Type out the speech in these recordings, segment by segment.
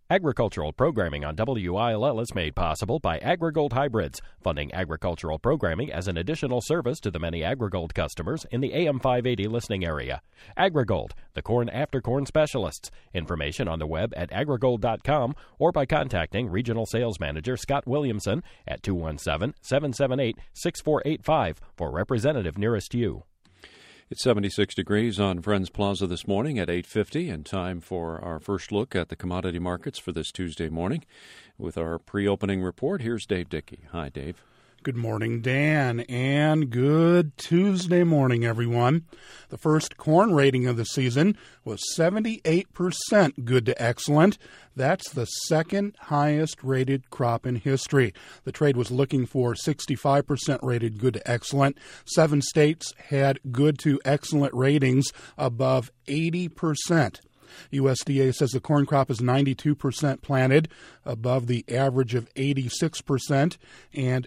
Agricultural programming on WILL is made possible by AgriGold Hybrids, funding agricultural programming as an additional service to the many AgriGold customers in the AM 580 listening area. AgriGold, the corn after corn specialists. Information on the web at agrigold.com or by contacting Regional Sales Manager Scott Williamson at 217-778-6485 for representative nearest you. It's 76 degrees on Friends Plaza this morning at 8:50, and time for our first look at the commodity markets for this Tuesday morning. With our pre-opening report, here's Dave Dickey. Hi, Dave. Good morning, Dan, and good Tuesday morning, everyone. The first corn rating of the season was 78% good to excellent. That's the second highest rated crop in history. The trade was looking for 65% rated good to excellent. 7 states had good to excellent ratings above 80%. USDA says the corn crop is 92% planted, above the average of 86%, and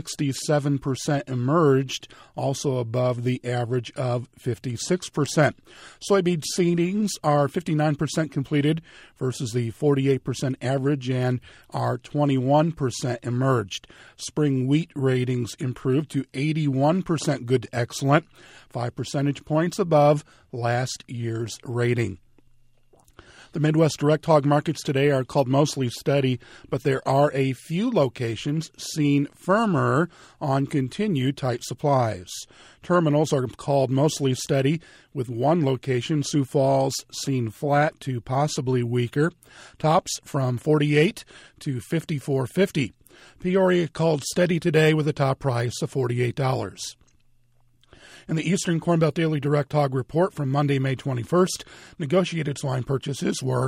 67% emerged, also above the average of 56%. Soybean seedings are 59% completed versus the 48% average and are 21% emerged. Spring wheat ratings improved to 81% good to excellent, 5 percentage points above last year's rating. The Midwest direct hog markets today are called mostly steady, but there are a few locations seen firmer on continued tight supplies. Terminals are called mostly steady, with one location, Sioux Falls, seen flat to possibly weaker. Tops from 48 to 54.50. Peoria called steady today with a top price of $48. In the Eastern Corn Belt Daily Direct Hog Report from Monday, May 21st, negotiated swine purchases were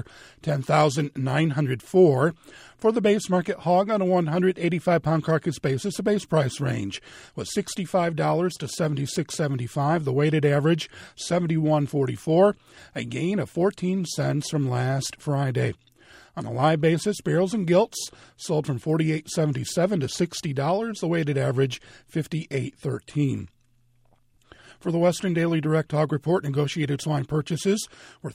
10,904. For the base market hog on a 185-pound carcass basis, the base price range was $65 to $76.75. The weighted average, $71.44, a gain of 14 cents from last Friday. On a live basis, barrels and gilts sold from $48.77 to $60. The weighted average, $58.13. For the Western Daily Direct Hog Report, negotiated swine purchases were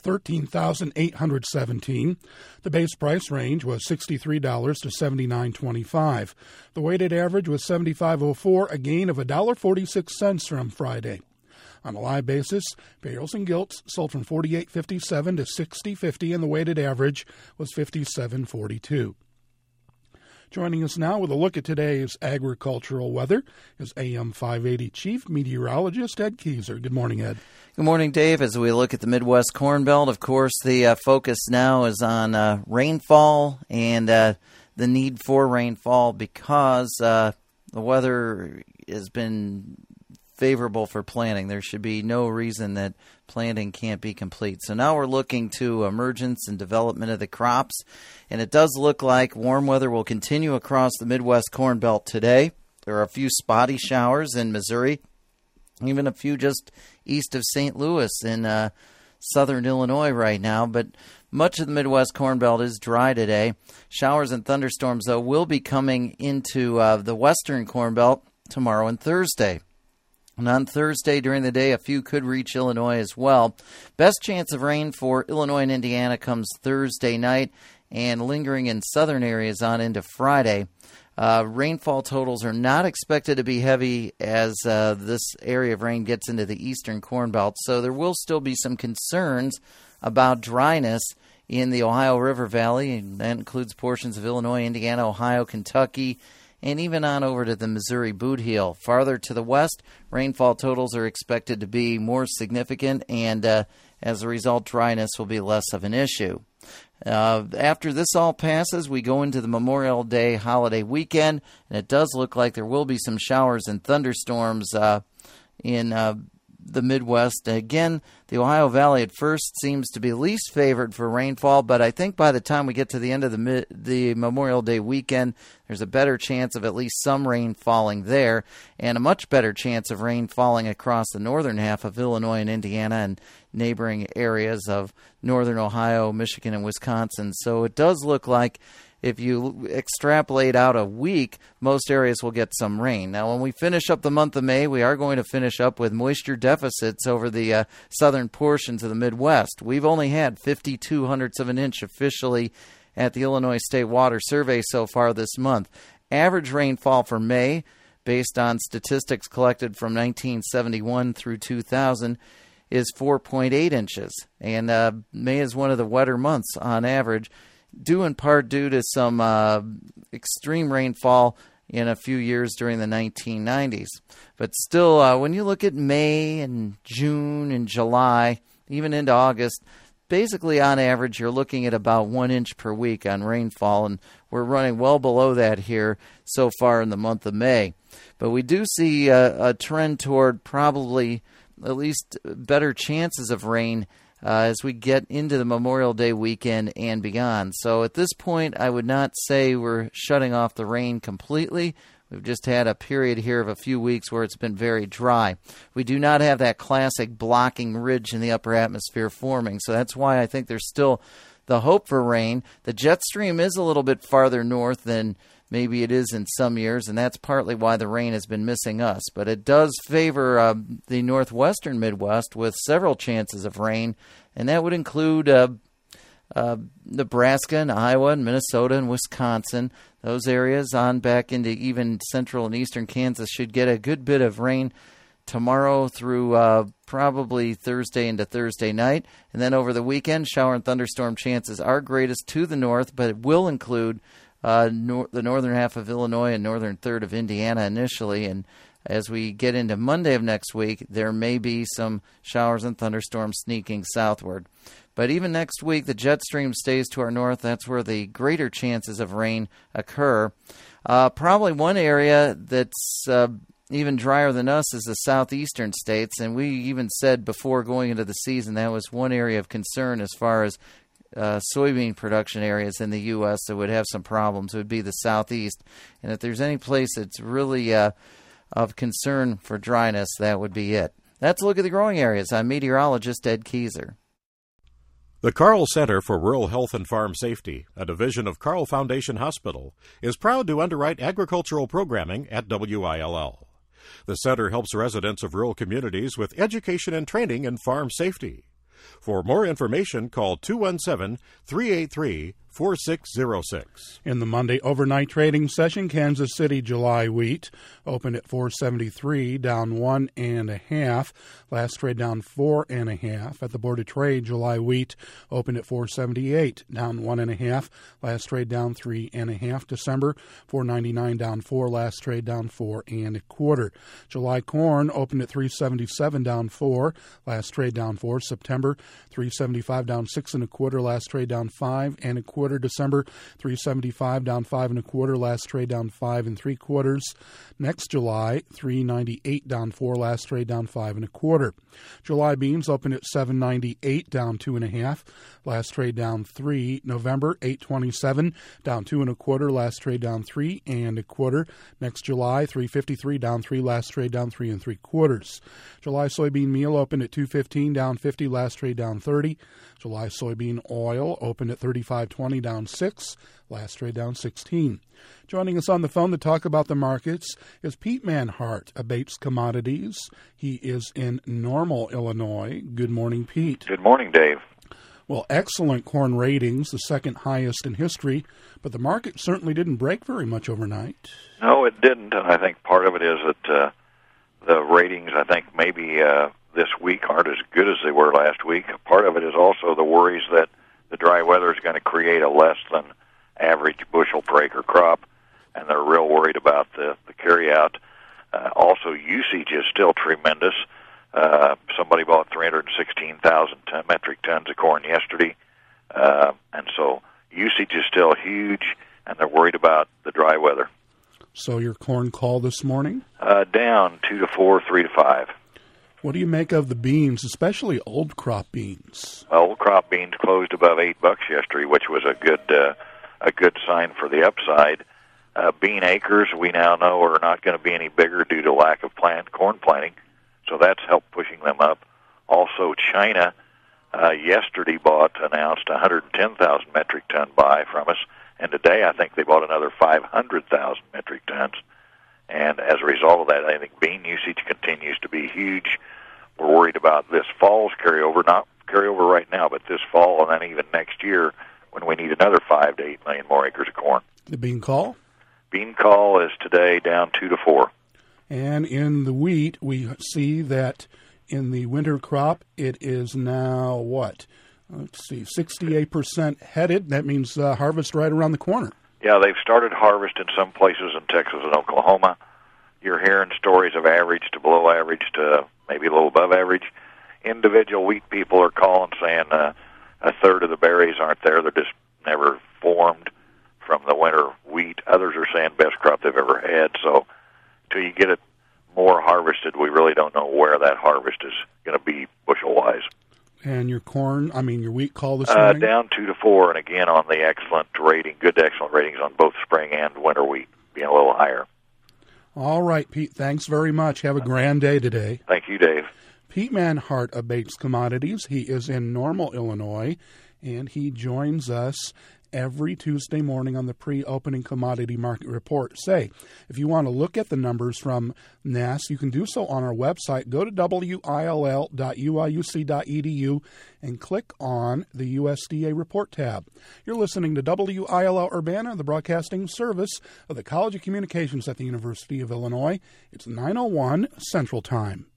$13,817. The base price range was $63 to $79.25. The weighted average was $75.04, a gain of $1.46 from Friday. On a live basis, barrels and gilts sold from $48.57 to $60.50, and the weighted average was $57.42. Joining us now with a look at today's agricultural weather is AM 580 Chief Meteorologist Ed Keyser. Good morning, Ed. Good morning, Dave. As we look at the Midwest Corn Belt, of course, the focus now is on rainfall and the need for rainfall because the weather has been favorable for planting. There should be no reason that planting can't be complete. So now we're looking to emergence and development of the crops, and it does look like warm weather will continue across the Midwest Corn Belt today. There are a few spotty showers in Missouri, even a few just east of St. Louis in southern Illinois right now, but much of the Midwest Corn Belt is dry today. Showers and thunderstorms, though, will be coming into the Western Corn Belt tomorrow and Thursday. And on Thursday during the day, a few could reach Illinois as well. Best chance of rain for Illinois and Indiana comes Thursday night and lingering in southern areas on into Friday. Rainfall totals are not expected to be heavy as this area of rain gets into the Eastern Corn Belt, so there will still be some concerns about dryness in the Ohio River Valley, and that includes portions of Illinois, Indiana, Ohio, Kentucky, and even on over to the Missouri Boot Heel. Farther to the west, rainfall totals are expected to be more significant, and as a result, dryness will be less of an issue. After this all passes, we go into the Memorial Day holiday weekend, and it does look like there will be some showers and thunderstorms in the Midwest. Again, the Ohio Valley at first seems to be least favored for rainfall, but I think by the time we get to the end of the Memorial Day weekend, there's a better chance of at least some rain falling there, and a much better chance of rain falling across the northern half of Illinois and Indiana and neighboring areas of northern Ohio, Michigan, and Wisconsin. So it does look like if you extrapolate out a week, most areas will get some rain. Now, when we finish up the month of May, we are going to finish up with moisture deficits over the southern portions of the Midwest. We've only had 0.52 of an inch officially at the Illinois State Water Survey so far this month. Average rainfall for May, based on statistics collected from 1971 through 2000, is 4.8 inches. And May is one of the wetter months on average, due in part due to some extreme rainfall in a few years during the 1990s. But still, when you look at May and June and July, even into August, basically on average you're looking at about 1 inch per week on rainfall, and we're running well below that here so far in the month of May. But we do see a trend toward probably at least better chances of rain as we get into the Memorial Day weekend and beyond. So at this point, I would not say we're shutting off the rain completely. We've just had a period here of a few weeks where it's been very dry. We do not have that classic blocking ridge in the upper atmosphere forming, so that's why I think there's still the hope for rain. The jet stream is a little bit farther north than maybe it is in some years, and that's partly why the rain has been missing us. But it does favor the northwestern Midwest with several chances of rain, and that would include Nebraska and Iowa and Minnesota and Wisconsin. Those areas on back into even central and eastern Kansas should get a good bit of rain tomorrow through probably Thursday into Thursday night. And then over the weekend, shower and thunderstorm chances are greatest to the north, but it will include the northern half of Illinois and northern third of Indiana initially. And as we get into Monday of next week, there may be some showers and thunderstorms sneaking southward. But even next week, the jet stream stays to our north. That's where the greater chances of rain occur. Probably one area that's even drier than us is the southeastern states. And we even said before going into the season that was one area of concern as far as soybean production areas in the U.S. that would have some problems. It would be the southeast. And if there's any place that's really of concern for dryness, that would be it. That's a look at the growing areas. I'm meteorologist Ed Keyser. The Carl Center for Rural Health and Farm Safety, a division of Carl Foundation Hospital, is proud to underwrite agricultural programming at WILL. The center helps residents of rural communities with education and training in farm safety. For more information, call 217-383-4606. In the Monday overnight trading session, Kansas City July wheat opened at $4.73, down 1.5. Last trade down 4.5. At the Board of Trade, July wheat opened at $4.78, down 1.5. Last trade down 3.5. December $4.99, down 4. Last trade down 4.25. July corn opened at $3.77, down 4. Last trade down 4. September $3.75, down 6.25. Last trade down 5.25. December $3.75, down 5.25. Last trade down 5.75. Next July $3.98, down 4. Last trade down 5.25. July beans opened at $7.98, down 2.5. Last trade down 3. November $8.27, down 2.25. Last trade down 3.25. Next July $3.53, down 3. Last trade down 3.75. July soybean meal opened at $2.15, down 50. Last trade down 30. July soybean oil opened at $35.20, down 6. Last trade down 16. Joining us on the phone to talk about the markets is Pete Manhart of Bates Commodities. He is in Normal, Illinois. Good morning, Pete. Good morning, Dave. Well, excellent corn ratings, the second highest in history, but the market certainly didn't break very much overnight. No, it didn't, and I think part of it is that the ratings, I think maybe this week aren't as good as they were last week. Part of it is also the worries that the dry weather is going to create a less than average bushel per acre crop, and they're real worried about the carryout. Also, usage is still tremendous. Somebody bought 316,000 metric tons of corn yesterday, and so usage is still huge, and they're worried about the dry weather. So your corn call this morning? Down 2 to 4, 3 to 5. What do you make of the beans, especially old crop beans? Old crop beans closed above $8 yesterday, which was a good sign for the upside. Bean acres, we now know, are not going to be any bigger due to lack of corn planting, so that's helped pushing them up. Also, China yesterday announced 110,000 metric ton buy from us, and today I think they bought another 500,000 metric tons. And as a result of that, I think bean usage continues to be huge. We're worried about this fall's carryover, not carryover right now, but this fall and then even next year when we need another 5 to 8 million more acres of corn. The bean call? Bean call is today down 2 to 4. And in the wheat, we see that in the winter crop, it is now what? Let's see, 68% headed. That means harvest right around the corner. Yeah, they've started harvest in some places in Texas and Oklahoma. You're hearing stories of average to below average to maybe a little above average. Individual wheat people are calling saying a third of the berries aren't there. They're just never formed from the winter wheat. Others are saying best crop they've ever had. So until you get it more harvested, we really don't know where that harvest is going to be bushel-wise. And your your wheat call this morning? Down 2 to 4, and again on the excellent rating, good to excellent ratings on both spring and winter wheat, being a little higher. All right, Pete, thanks very much. Have a grand day today. Thank you, Dave. Pete Manhart of Bates Commodities. He is in Normal, Illinois, and he joins us every Tuesday morning on the pre-opening commodity market report. Say, if you want to look at the numbers from NASS, you can do so on our website. Go to will.uiuc.edu and click on the USDA report tab. You're listening to WILL Urbana, the broadcasting service of the College of Communications at the University of Illinois. It's 9:01 Central Time.